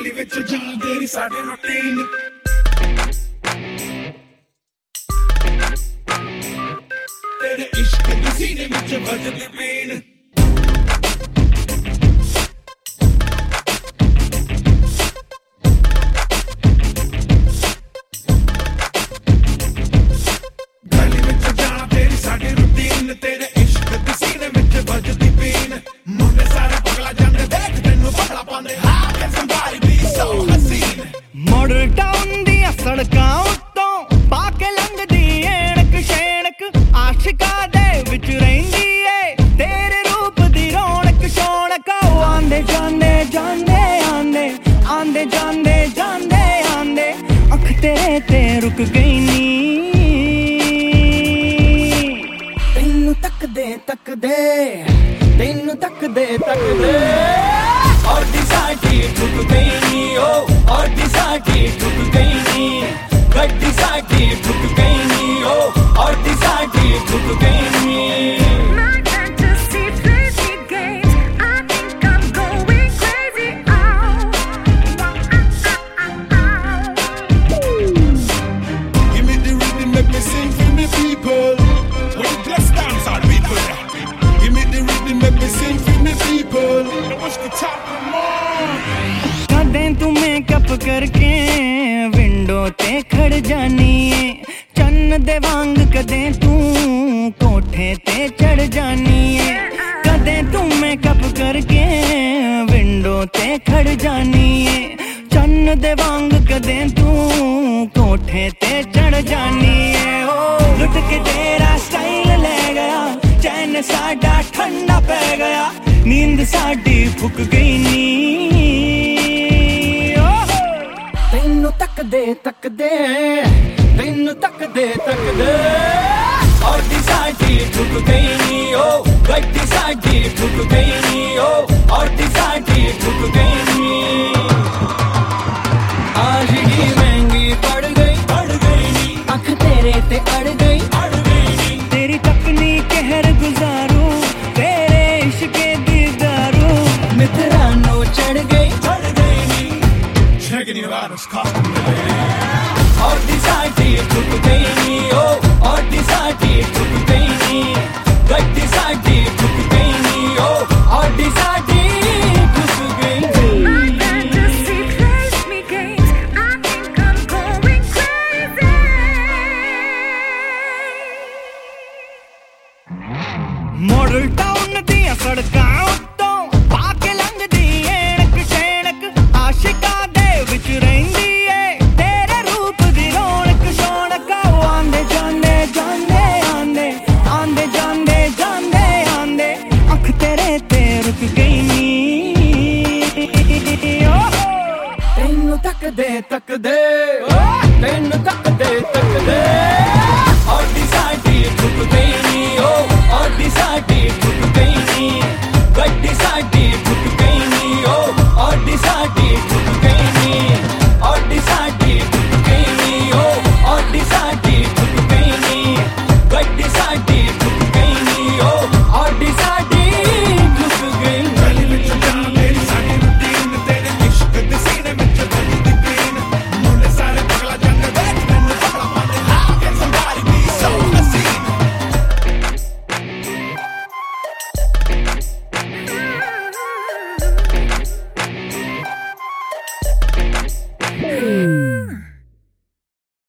गली विच जांदे नी साडे रूटीन तेरे इश्क दी सीने विच वजदी पीन गली विच जांदे नी साडे रूटीन तेरे इश्क दी सीने विच वजदी पीन मुंडे सारे पगला जांदे देख तैनू पगला पांदे how can somebody be so हसीन मॉडल टाउन दी सड़कां उत्तों पाके लंघदी एणक शेणक आशिका दे विच रहिंदी ए तेरे रूप दी रौनक शौनक आंदे जांदे जांदे आंदे आंदे जांदे जांदे आंदे अख तेरे ते रुक गई नी तैनू तकदे तकदे तैनू तकदे तकदे और दी साडी ठुक गई नी ओ और दी साडी ठुक गई नी गड्डी साडी ठुक गई नी ओ और दी साडी ठुक गई नी My fantasy plays me games. I think I'm going crazy. Give me the rhythm, make me sing for me people. We bless dance all people. Give me the rhythm, make me sing for me people. Now watch the top of more. कदें तू makeup करके window ते खड़ जानी है चन्न दे वांग कदें तू कोठे ते चढ़ जानी है कदें तू मेकअप करके विंडो ते खड़ जानी है चन्न दे वांग कदें तू कोठे ते चढ़ जानी है ओ लुट के तेरा स्टाइल ले गया चैन साडा ठंडा पै गया नींद साडी फुक गई नी तैनू तकदे तकदे तैनू तकदे तकदे और दी साडी ठुक गई नी ओ गड्डी साडी ठुक गई नी ओ और दी साडी ठुक गई नी आशिकी महंगी पड़ गई नी अख तेरे ते अड़ गई नी तेरी तकनी कहर गुजारू तेरे इश्के दीदारू मित्रानो चढ़ गई नी Checking you out, it's costing me. और दी साडी ठुक गई नी ओ और दी साडी ठुक गई नी गड्डी साडी ठुक गई नी ओ और दी साडी ठुक गई My नी fantasy plays me games. I think I'm going crazy. Model Town दी सड़कां उत्तों पाके लंघदी एणक शेणक आशिका दे विच रहिंदी ए तेरे रूप दी रौनक शौनक आंदे जांदे जांदे आंदे आंदे जांदे जांदे आंदे अख तेरे ते रुक गई नी तैनू तकदे तकदे